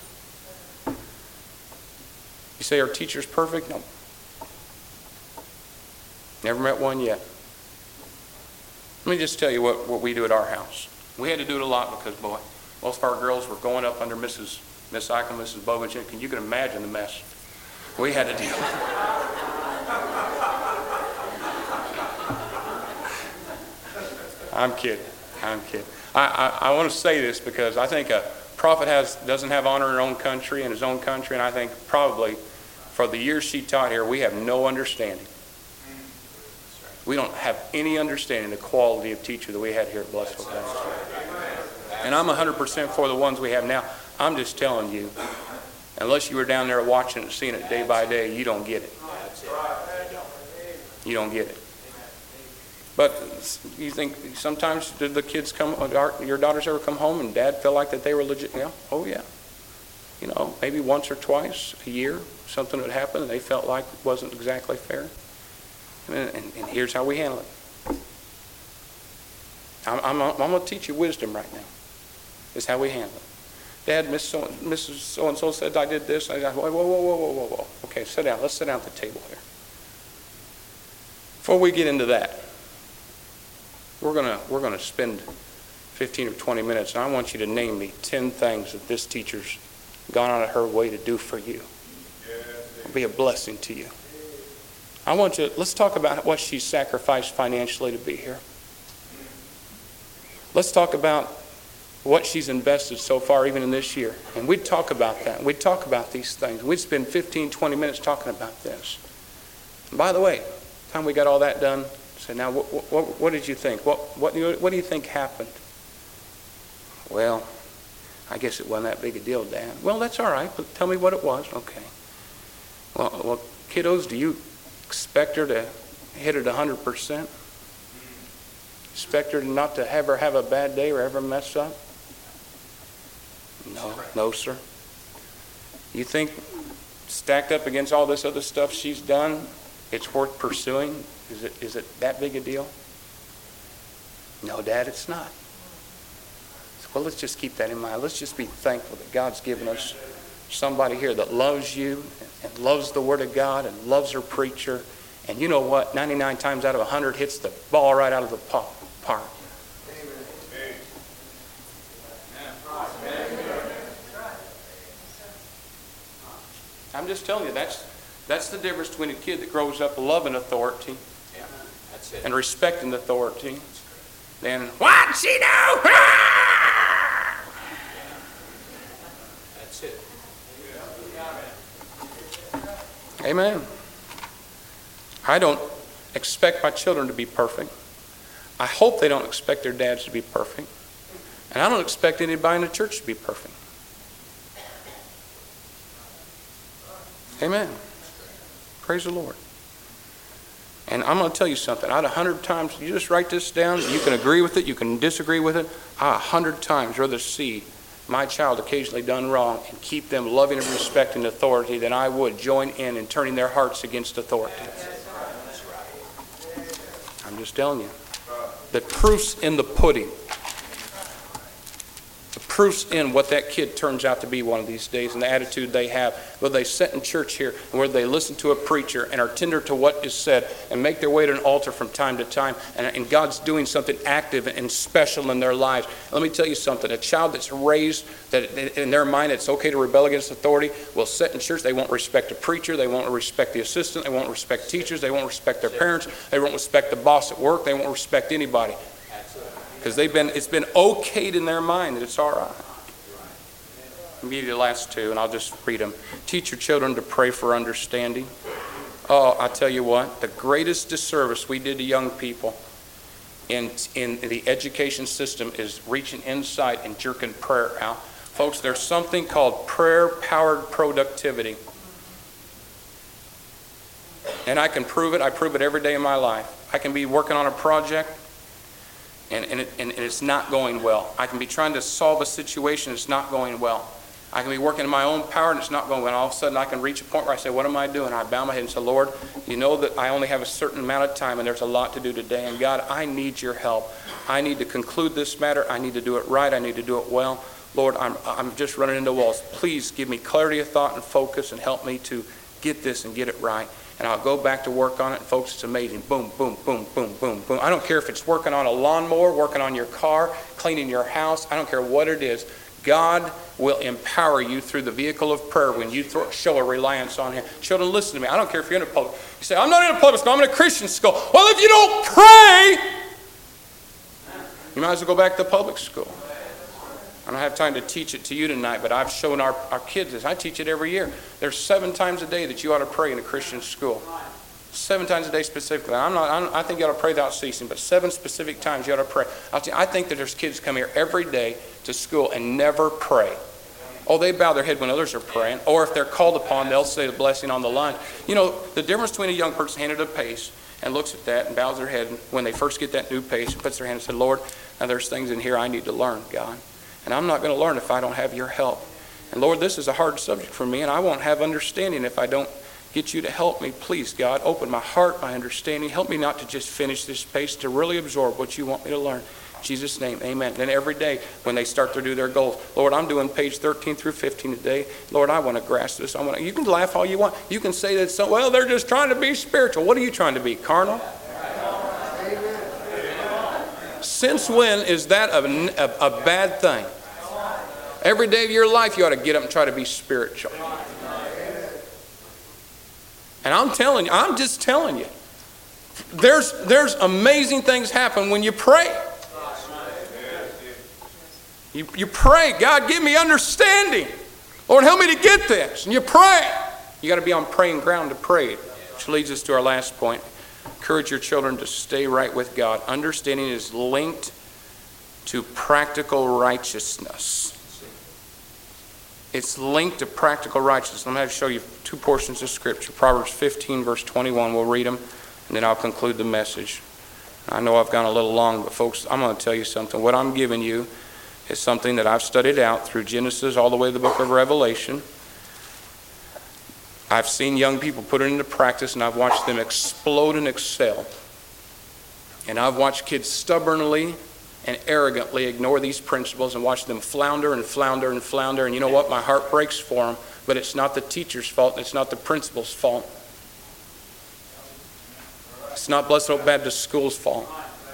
[SPEAKER 1] You say, are teachers perfect? No. Never met one yet. Let me just tell you what we do at our house. We had to do it a lot because, boy, most of our girls were going up under Miss Eichel, Mrs. Bovich, and you can imagine the mess we had to deal with. I'm kidding. I want to say this because I think a prophet doesn't have honor in her own country, in his own country, and I think probably for the years she taught here, we have no understanding. We don't have any understanding of the quality of teacher that we had here at Blessed Baptist. And I'm 100% for the ones we have now. I'm just telling you, unless you were down there watching it, seeing it day by day, you don't get it. You don't get it. But you think sometimes did the kids your daughters ever come home and dad felt like that they were legit? Yeah. Oh yeah. You know, maybe once or twice a year something would happen and they felt like it wasn't exactly fair. And here's how we handle it. I'm going to teach you wisdom right now. This is how we handle it. Dad, Mrs. So-and-so said I did this. I got, whoa. Okay, sit down. Let's sit down at the table here. Before we get into that, we're gonna spend 15 or 20 minutes, and I want you to name me 10 things that this teacher's gone out of her way to do for you. It'll be a blessing to you. Let's talk about what she's sacrificed financially to be here. Let's talk about what she's invested so far, even in this year. And we'd talk about that. We'd talk about these things. We'd spend 15, 20 minutes talking about this. And by the way, by the time we got all that done, I said, now, what did you think? What do you think happened? Well, I guess it wasn't that big a deal, Dad. Well, that's all right, but tell me what it was. Okay. Well, kiddos, do you expect her to hit it 100%? Expect her not to ever have a bad day or ever mess up? No, sir. You think stacked up against all this other stuff she's done, it's worth pursuing? Is it that big a deal? No, Dad, it's not. So, well, let's just keep that in mind. Let's just be thankful that God's given us somebody here that loves you and loves the Word of God and loves her preacher. And you know what? 99 times out of 100 hits the ball right out of the park. I'm just telling you, that's the difference between a kid that grows up loving authority and respecting authority. Then, what'd she do? That's it. Amen. I don't expect my children to be perfect. I hope they don't expect their dads to be perfect. And I don't expect anybody in the church to be perfect. Amen. Praise the Lord. And I'm going to tell you something. Out of 100 times, you just write this down. You can agree with it. You can disagree with it. I 100 times rather see my child occasionally done wrong and keep them loving and respecting authority than I would join in turning their hearts against authority. I'm just telling you. The proof's in the pudding. The proof's in what that kid turns out to be one of these days and the attitude they have. Whether they sit in church here and whether they listen to a preacher and are tender to what is said and make their way to an altar from time to time, and God's doing something active and special in their lives. Let me tell you something. A child that's raised that in their mind it's okay to rebel against authority will sit in church. They won't respect a preacher. They won't respect the assistant. They won't respect teachers. They won't respect their parents. They won't respect the boss at work. They won't respect anybody. Because it's been okayed in their mind that it's all right. I'll give you the last two, and I'll just read them. Teach your children to pray for understanding. Oh, I tell you what, the greatest disservice we did to young people in the education system is reaching inside and jerking prayer out. Folks, there's something called prayer-powered productivity. And I can prove it. I prove it every day of my life. I can be working on a project, and it's not going well. I can be trying to solve a situation, it's not going well. I can be working in my own power and it's not going well. And all of a sudden I can reach a point where I say, what am I doing? I bow my head and say, Lord, you know that I only have a certain amount of time and there's a lot to do today. And God, I need your help. I need to conclude this matter. I need to do it right. I need to do it well. Lord, I'm just running into walls. Please give me clarity of thought and focus and help me to get this and get it right. And I'll go back to work on it, and folks, it's amazing. Boom, boom, boom, boom, boom, boom. I don't care if it's working on a lawnmower, working on your car, cleaning your house. I don't care what it is. God will empower you through the vehicle of prayer when you show a reliance on Him. Children, listen to me. I don't care if you're in a public. You say, I'm not in a public school. I'm in a Christian school. Well, if you don't pray, you might as well go back to public school. I don't have time to teach it to you tonight, but I've shown our kids this. I teach it every year. There's 7 times a day that you ought to pray in a Christian school. 7 times a day specifically. I think you ought to pray without ceasing, but 7 specific times you ought to pray. I think that there's kids come here every day to school and never pray. Oh, they bow their head when others are praying, or if they're called upon, they'll say the blessing on the line. You know, the difference between a young person handed a pace and looks at that and bows their head when they first get that new pace, puts their hand and says, Lord, now there's things in here I need to learn, God. And I'm not going to learn if I don't have your help. And Lord, this is a hard subject for me, and I won't have understanding if I don't get you to help me. Please, God, open my heart, my understanding. Help me not to just finish this pace, to really absorb what you want me to learn. In Jesus' name, amen. Then every day when they start to do their goals, Lord, I'm doing page 13 through 15 today. Lord, I want to grasp this. You can laugh all you want. You can say that, well, they're just trying to be spiritual. What are you trying to be, carnal? Since when is that a bad thing? Every day of your life you ought to get up and try to be spiritual. And I'm just telling you, there's amazing things happen when you pray. You pray, God, give me understanding. Lord, help me to get this. And you pray. You got to be on praying ground to pray. Which leads us to our last point. Encourage your children to stay right with God. Understanding is linked to practical righteousness. It's linked to practical righteousness. I'm going to show you 2 portions of Scripture. Proverbs 15, verse 21. We'll read them, and then I'll conclude the message. I know I've gone a little long, but folks, I'm going to tell you something. What I'm giving you is something that I've studied out through Genesis all the way to the book of Revelation. I've seen young people put it into practice, and I've watched them explode and excel. And I've watched kids stubbornly and arrogantly ignore these principles and watch them flounder and flounder and flounder. And you know what? My heart breaks for them, but it's not the teacher's fault, and it's not the principal's fault. It's not Blessed Hope Baptist School's fault.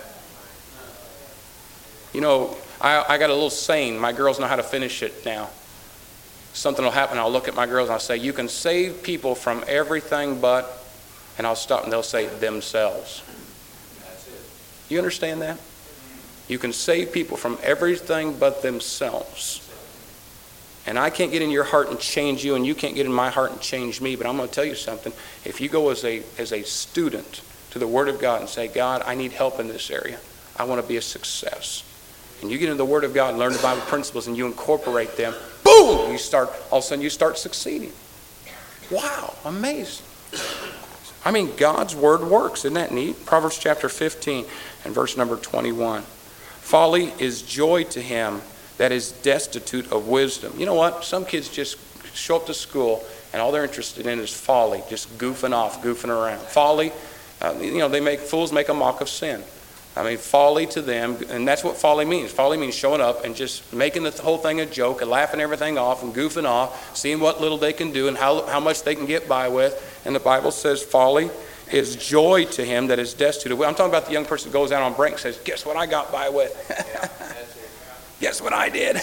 [SPEAKER 1] You know, I got a little saying. My girls know how to finish it now. Something will happen, I'll look at my girls and I'll say, you can save people from everything but, and I'll stop and they'll say themselves. You understand that? You can save people from everything but themselves. And I can't get in your heart and change you, and you can't get in my heart and change me. But I'm going to tell you something. If you go as a student to the Word of God and say, God, I need help in this area. I want to be a success. And you get into the Word of God and learn the Bible principles and you incorporate them, boom! All of a sudden you start succeeding. Wow, amazing. I mean, God's Word works. Isn't that neat? Proverbs chapter 15 and verse number 21. Folly is joy to him that is destitute of wisdom. You know what? Some kids just show up to school and all they're interested in is folly, just goofing off, goofing around. Folly, fools make a mock of sin. I mean, folly to them, and that's what folly means. Folly means showing up and just making the whole thing a joke and laughing everything off and goofing off, seeing what little they can do and how much they can get by with. And the Bible says folly is joy to him that is destitute of wisdom. I'm talking about the young person who goes out on break and says, guess what I got by with? Guess what I did?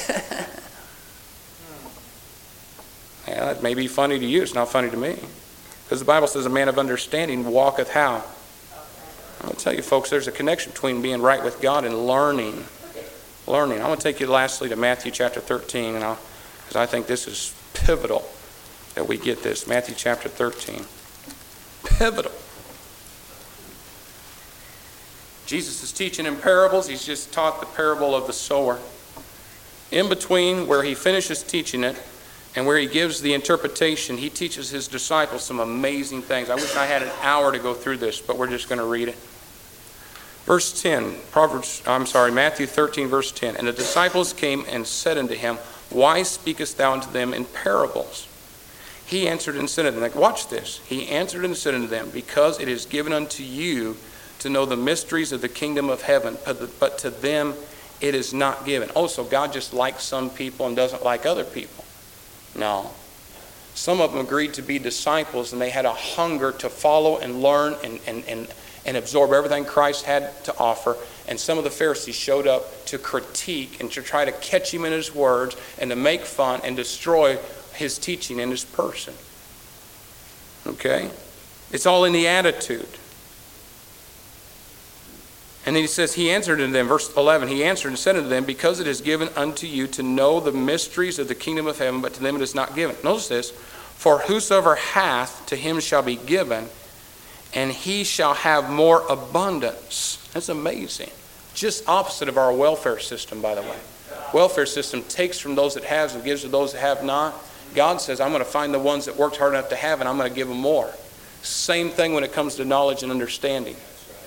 [SPEAKER 1] Yeah, that may be funny to you. It's not funny to me. Because the Bible says a man of understanding walketh how? I'm going to tell you, folks, there's a connection between being right with God and learning. I'm going to take you lastly to Matthew chapter 13, because I think this is pivotal that we get this. Matthew chapter 13. Pivotal. Jesus is teaching in parables. He's just taught the parable of the sower. In between where he finishes teaching it and where he gives the interpretation, he teaches his disciples some amazing things. I wish I had an hour to go through this, but we're just going to read it. Verse 10, Matthew 13, verse 10. And the disciples came and said unto him, Why speakest thou unto them in parables? He answered and said unto them, watch this. He answered and said unto them, Because it is given unto you to know the mysteries of the kingdom of heaven, but to them it is not given. Oh, so God just likes some people and doesn't like other people? No. Some of them agreed to be disciples, and they had a hunger to follow and learn and absorb everything Christ had to offer. And some of the Pharisees showed up to critique and to try to catch him in his words and to make fun and destroy his teaching and his person. Okay? It's all in the attitude. And then he says, he answered unto them, verse 11, he answered and said unto them, Because it is given unto you to know the mysteries of the kingdom of heaven, but to them it is not given. Notice this, For whosoever hath, to him shall be given, and he shall have more abundance. That's amazing. Just opposite of our welfare system, by the way. Welfare system takes from those that have and gives to those that have not. God says, I'm going to find the ones that worked hard enough to have, and I'm going to give them more. Same thing when it comes to knowledge and understanding.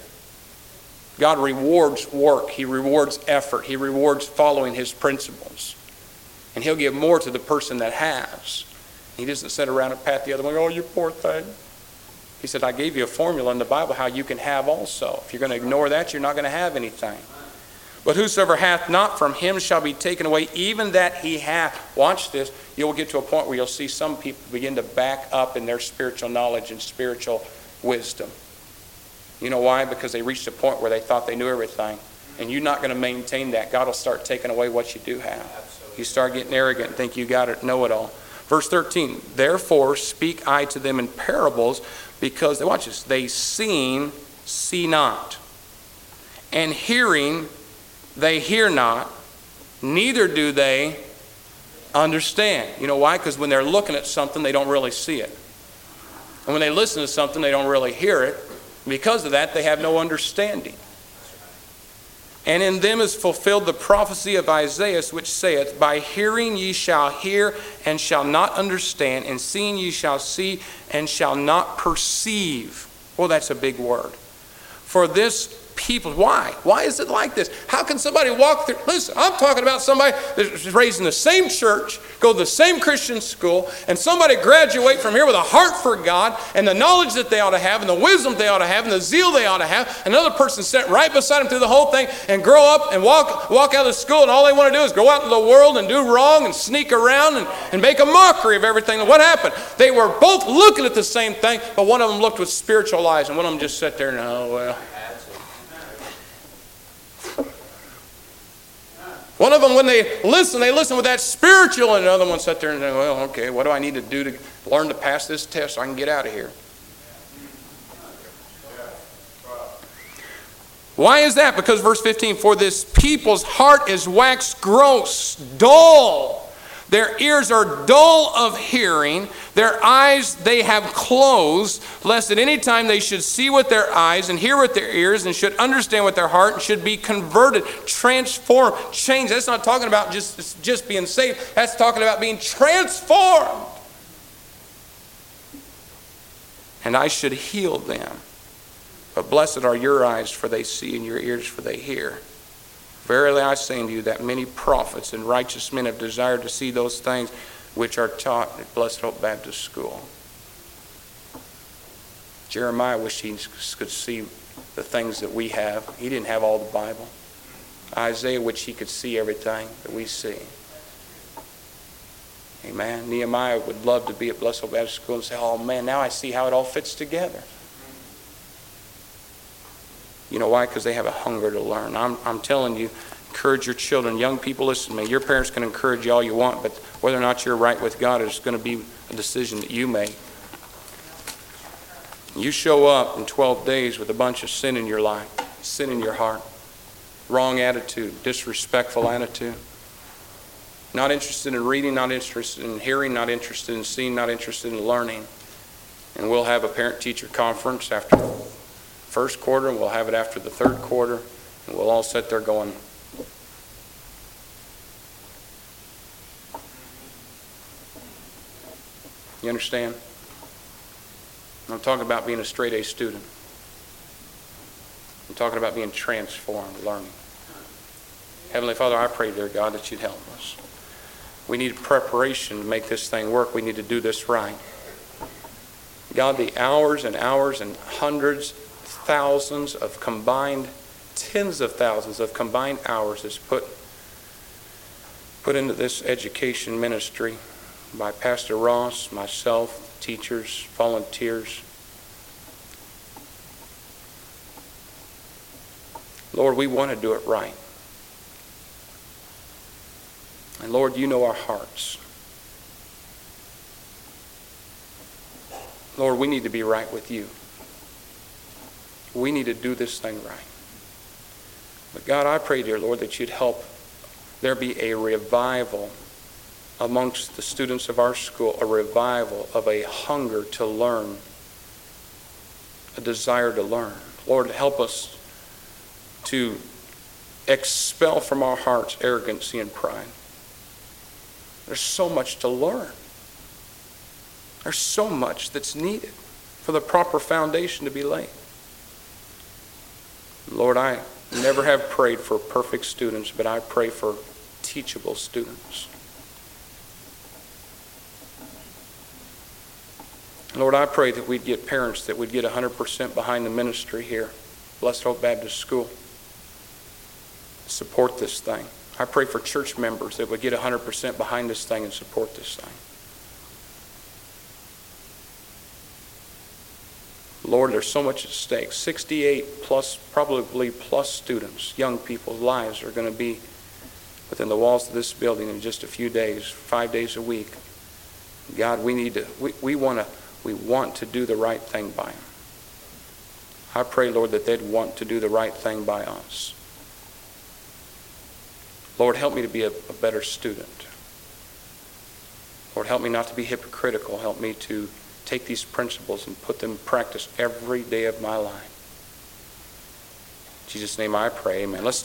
[SPEAKER 1] God rewards work. He rewards effort. He rewards following his principles. And he'll give more to the person that has. He doesn't sit around and pat the other one, oh, you poor thing. He said, I gave you a formula in the Bible how you can have also. If you're going to ignore that, you're not going to have anything. But whosoever hath not, from him shall be taken away, even that he hath. Watch this. You'll get to a point where you'll see some people begin to back up in their spiritual knowledge and spiritual wisdom. You know why? Because they reached a point where they thought they knew everything. And you're not going to maintain that. God will start taking away what you do have. You start getting arrogant and think you got to know it all. Verse 13, Therefore speak I to them in parables, because, watch this, they seeing, see not. And hearing, they hear not, neither do they understand. You know why? Because when they're looking at something, they don't really see it. And when they listen to something, they don't really hear it. Because of that, they have no understanding. And in them is fulfilled the prophecy of Isaiah, which saith, By hearing ye shall hear, and shall not understand, and seeing ye shall see, and shall not perceive. Well, that's a big word. For this people, why? Why is it like this? How can somebody walk through? Listen, I'm talking about somebody that's raised in the same church, go to the same Christian school, and somebody graduate from here with a heart for God and the knowledge that they ought to have and the wisdom they ought to have and the zeal they ought to have. Another person sat right beside them through the whole thing and grow up and walk out of school, and all they want to do is go out into the world and do wrong and sneak around and make a mockery of everything. And what happened? They were both looking at the same thing, but one of them looked with spiritual eyes, and one of them just sat there and, oh, well. One of them, when they listen with that spiritual, and another one sat there and said, well, okay, what do I need to do to learn to pass this test so I can get out of here? Why is that? Because verse 15, For this people's heart is waxed gross, dull. Their ears are dull of hearing. Their eyes they have closed, lest at any time they should see with their eyes and hear with their ears and should understand with their heart and should be converted, transformed, changed. That's not talking about just being saved. That's talking about being transformed. And I should heal them. But blessed are your eyes, for they see, and your ears, for they hear. Verily I say unto you that many prophets and righteous men have desired to see those things which are taught at Blessed Hope Baptist School. Jeremiah wished he could see the things that we have. He didn't have all the Bible. Isaiah wished he could see everything that we see. Amen. Nehemiah would love to be at Blessed Hope Baptist School and say, oh man, now I see how it all fits together. You know why? Because they have a hunger to learn. I'm telling you, encourage your children. Young people, listen to me. Your parents can encourage you all you want, but whether or not you're right with God is going to be a decision that you make. You show up in 12 days with a bunch of sin in your life, sin in your heart, wrong attitude, disrespectful attitude, not interested in reading, not interested in hearing, not interested in seeing, not interested in learning. And we'll have a parent-teacher conference after first quarter, and we'll have it after the third quarter, and we'll all sit there going, you understand? I'm talking about being a straight A student. I'm talking about being transformed, learning. Heavenly Father, I pray, dear God, that you'd help us. We need preparation to make this thing work. We need to do this right. God, the hours and hours and hundreds, thousands of combined, tens of thousands of combined hours is put into this education ministry by Pastor Ross, myself, teachers, volunteers. Lord, we want to do it right. And Lord, you know our hearts. Lord, we need to be right with you. We need to do this thing right. But God, I pray, dear Lord, that you'd help there be a revival amongst the students of our school, a revival of a hunger to learn, a desire to learn. Lord, help us to expel from our hearts arrogancy and pride. There's so much to learn. There's so much that's needed for the proper foundation to be laid. Lord, I never have prayed for perfect students, but I pray for teachable students. Lord, I pray that we'd get parents that would get 100% behind the ministry here, Blessed Hope Baptist School. Support this thing. I pray for church members that would get 100% behind this thing and support this thing. Lord, there's so much at stake. 68 plus, probably plus students, young people's lives are going to be within the walls of this building in just a few days, 5 days a week. God, we want to do the right thing by them. I pray, Lord, that they'd want to do the right thing by us. Lord, help me to be a better student. Lord, help me not to be hypocritical. Help me to take these principles and put them in practice every day of my life. In Jesus' name I pray, amen. Let's stand.